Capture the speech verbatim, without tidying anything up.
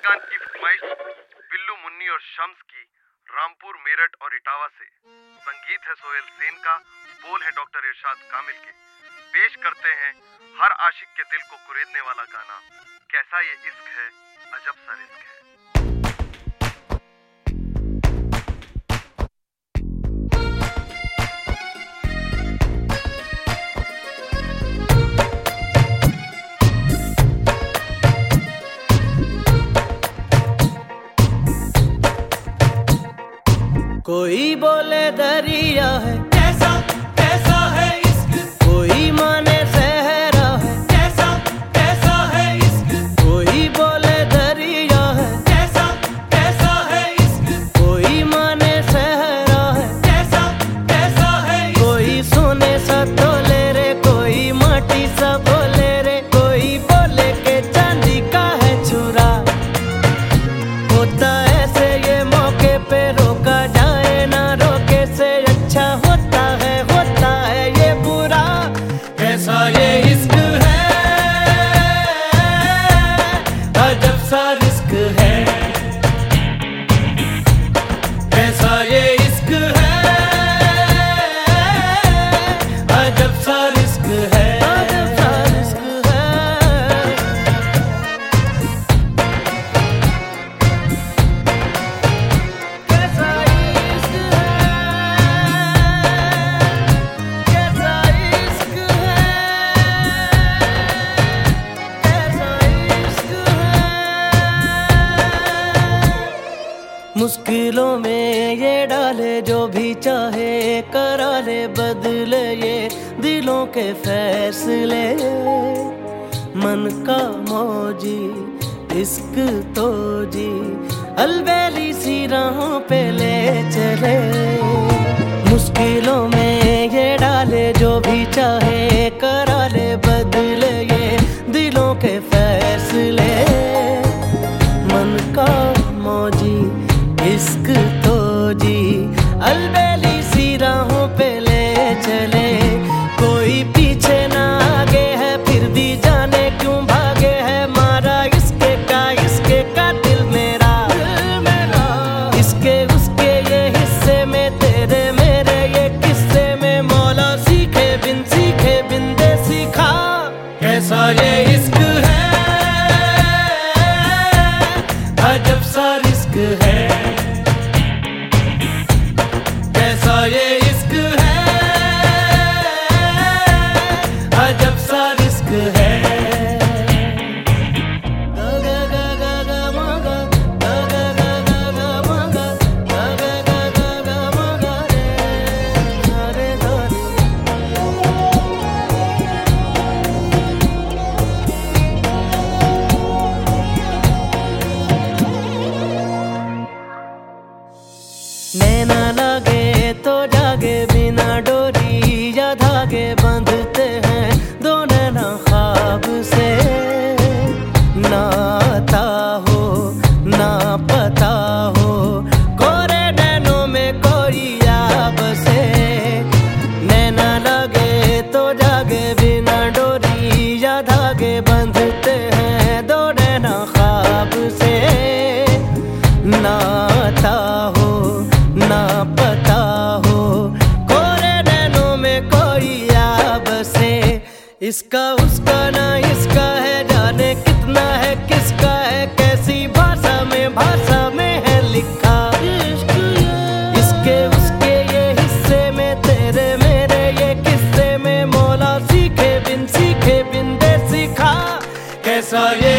रजनीकांत की फरमाइश बिल्लू मुन्नी और शम्स की, रामपुर, मेरठ और इटावा से। संगीत है सोहेल सेन का, बोल है डॉक्टर इरशाद कामिल के। पेश करते हैं हर आशिक के दिल को कुरेदने वाला गाना, कैसा ये इश्क है, अजब सा रिस्क है। कोई बोले दरिया है, कैसा कैसा है इश्क, कोई माने सहरा है, कैसा कैसा है इश्क, कोई बोले दरिया है, कैसा कैसा है इश्क, कोई माने सहरा है, कैसा कैसा है इश्क, कोई सोने सा तोले रे, कोई माटी सा बोले रे, कोई बोले के चांदी का है छुरा। होता ऐसे ये मौके पे रोका जाए ना, रोके से अच्छा होता है, होता है ये बुरा। कैसा ये इश्क है, अजब सा रिस्क है, कैसा ये इश्क है, अजब सा रिस्क है, अजब सा रिस्क है। कैसा इश्क है, कैसा इश्क है, कैसा इश्क है। मुश्किलों में ये डाले जो भी चाहे, करा ले बदले ये दिलों के फैसले। मन का मौजी इश्क तो जी, अलबेली सी राहों पे ले चले। मुश्किलों में ये डाले जो भी चाहे, करा ले बदले ये दिलों के फैसले। मन का मौजी इश्क तो जी, अलबेली सी राहों पे ले चले। कोई पीछे ना आगे है, फिर भी जाने क्यों भागे है, मारा इसके का इसके का दिल मेरा, दिल मेरा। इसके उसके ये हिस्से में, तेरे मेरे ये किस्से में, मौला सीखे बिन सीखे बिन दे सीखा। कैसा ये इश्क है, अजब सा रिस्क है, कैसा ये इश्क है, अजब सा रिस्क है। गा गा गा गा गा मा गा, गा गा गा गा गा मा गा, गा गा गा गा गा मा गा रे, गा रे गा रे। नैना लागे तो जागे, बिना डोरी या धागे बांधते हैं दो नैना ख्वाब से। ना आता हो ना पता हो, कोरे नैनों में कोई याब से। नैना लागे तो जागे, बिना डोरी या धागे बांधते हैं दो नैना ख्वाब से। ना आता हो ना पता हो, कोरे नैनों में कोई याब से। इसका उसका ना इसका है, जाने कितना है किसका है, कैसी भाषा में भाषा में है लिखा। इसके उसके ये हिस्से में, तेरे मेरे ये किस्से में, मौला सीखे बिन सीखे बिन दे सीखा। कैसा ये